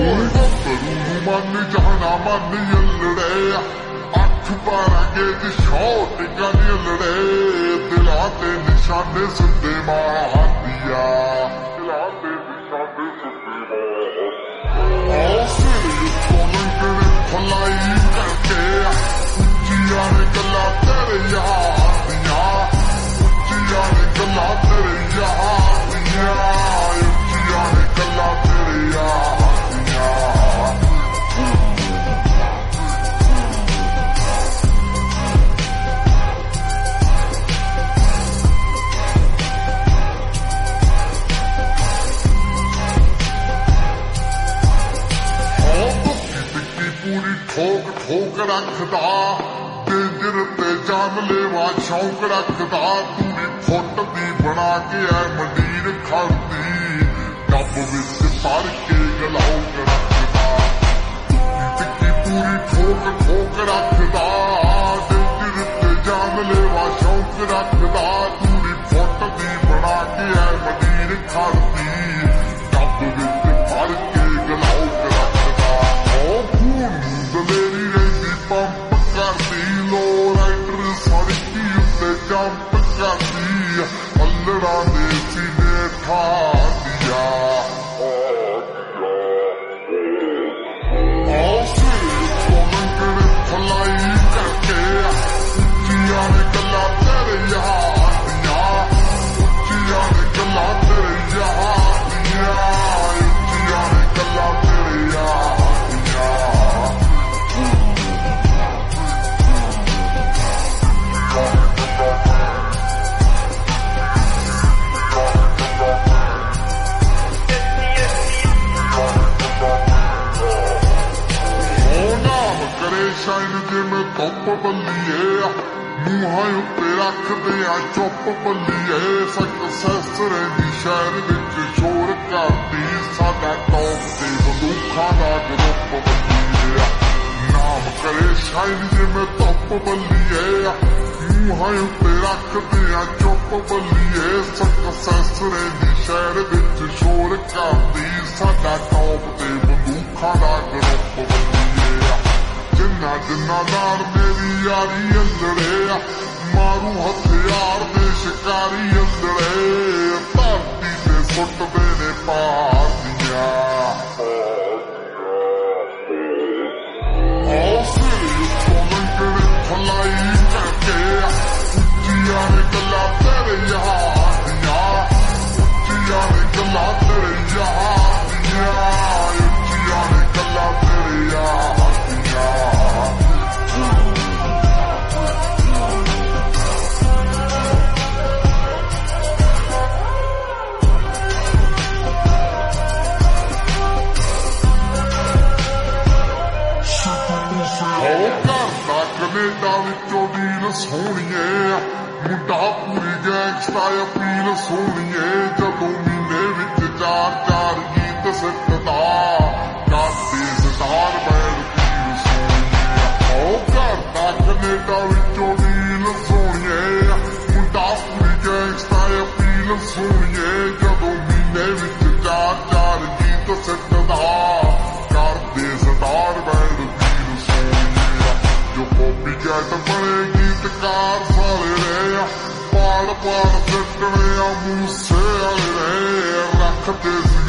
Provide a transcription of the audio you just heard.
मन जाना मन यलड़े अख पारांगे च शॉट गन यलड़े दिला ते निशाने सिद्धे मार दिया दिला ते निशाने सिद्धे मार सिर युद्धों लंघने फलाई करके उच्चिया ने गल्ला तेरे यार दिया उच्चिया ने गल्ला तेरे यार दिया उच्चिया ने गल्ला तेरे यार ठोक ठोक रखदा डेंजर ते जानलेवा शौक रखदा दूरी फुट दी बना के है मंडीर खड़दी डब विच भर के गलाउक रखदा टिक्की पूरी ठोक ठोक रखदा डेंजर ते जानलेवा शौक रखदा दूरी फुट दी बना के है मंडीर खड़दी डब विच भर के गलाउक रखदा ओ खून दलेरी रही पंप करती लो राइटर सड़की उत्ते जंप करती अल्लड़ा दे सीने ठा दिया फलाई करके उच्चिया ने गल्ला तेरे यार दिया उच्चिया ने गल्ला तेरे यार दिया उच्चिया ने गल्ला तेरे यार शाइन जिमें धुप बल्लीए मूहां उत्ते रखदे आ चुप बल्लीए सक्सेस रहिंदी शहर विच शोर करदी साडा टॉप ते बंदूखां दा ग्रुप बल्लीए नाम करे शाइन जिमें धुप बल्लीए मूहां उत्ते रखदे आ चुप बल्लीए सक्सेस रहिंदी शहर विच शोर करदी साडा टॉप ते बंदूखां दा ग्रुप बल्लीए जिन्ना जिन्ना नाल मेरी यारी अंदड़े मारू हथियार दे शिकारी अंदड़े धरती ते सुटदे ने पार दिया सिर युद्धों लंघने फलाई करके उच्चिया ने गल्ला तेरे यार दिया उच्चिया ने गल्ला तेरे यार दिया उच्चिया ने गल्ला तेरे यार कनेडा विचों डील सोहणीए मुंडा पूरी गैंगस्टा अपील सोहणीए जदों महीने विच चार चार गीत सिੱਟਦਾ ਕਰਦੀ ਸਟਾਰ ਬੈਂਡ ਪੀਲ सोहणीए ओ करदा कनेडा विचों डील सोहणीए मुंडा पूरी गैंगस्टा अपील सोहणीए जदों महीने विच चार चार गीत सिੱਟਦਾ करदी सटार बैंड पील सोहणीए जो कॉपी कैट बने गीतकार सारे रहे पाड़ पाड़ सिटने मूसे वाले रहे रखते